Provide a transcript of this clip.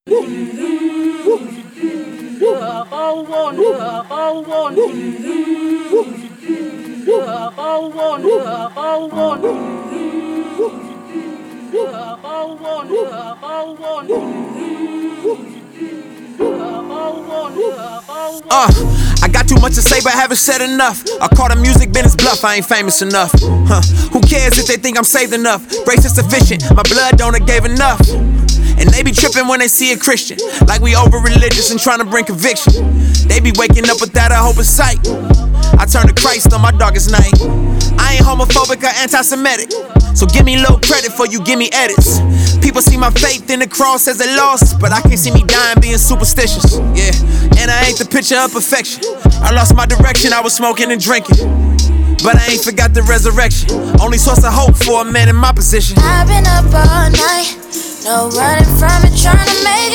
I got too much to say but haven't said enough. I call the music business bluff, I ain't famous enough. Who cares if they think I'm saved enough? Grace is sufficient, my blood donor gave enough. And they be tripping when they see a Christian, like we over religious and trying to bring conviction. They be waking up without a hope in sight. I turn to Christ on my darkest night. I ain't homophobic or anti-Semitic, so give me low credit for you give me edits. People see my faith in the cross as a loss, but I can't see me dying being superstitious. Yeah, and I ain't the picture of perfection. I lost my direction, I was smoking and drinking, but I ain't forgot the resurrection. Only source of hope for a man in my position. I've been up all night, no running from it, trying to make it.